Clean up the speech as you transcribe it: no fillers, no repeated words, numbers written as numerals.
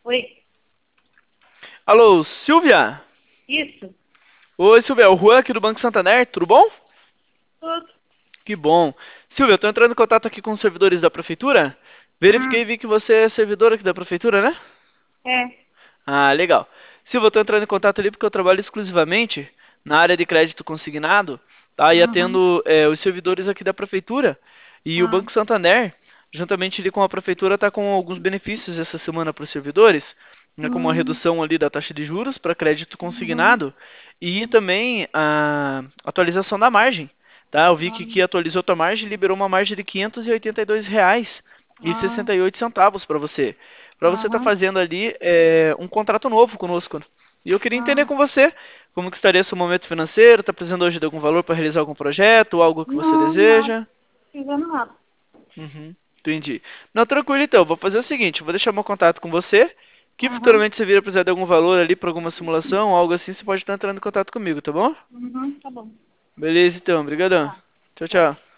Oi, Alô, Silvia? isso? Oi, Silvia, é o Juan aqui do Banco Santander, tudo bom? Tudo. Que bom. Silvia, eu tô entrando em contato aqui com os servidores da prefeitura. Verifiquei e vi que você é servidor aqui da prefeitura, né? É. Ah, legal. Silvia, eu tô entrando em contato ali porque eu trabalho exclusivamente na área de crédito consignado, tá? E Uhum. atendo os servidores aqui da prefeitura. E o Ah, Banco Santander, juntamente ali com a prefeitura, tá com alguns benefícios essa semana para os servidores, né? Como a hum, redução ali da taxa de juros para crédito uhum. consignado e também a atualização da margem, tá? Eu vi que Ah, aqui atualizou a tua margem e liberou uma margem de R$ 582 e ah, 68 centavos para você. Para você estar aham, fazendo ali um contrato novo conosco. E eu queria entender ah. com você como que estaria seu momento financeiro, está precisando hoje de algum valor para realizar algum projeto, ou algo que você Não, nada. deseja? Fizendo nada. Uhum, entendi. Não, tranquilo então, vou fazer o seguinte, vou deixar meu contato com você, que Aham, futuramente você vir a precisar de algum valor ali para alguma simulação, ou algo assim, você pode estar entrando em contato comigo, tá bom? tá bom. Beleza então, brigadão. Tá. Tchau, Tchau. tchau.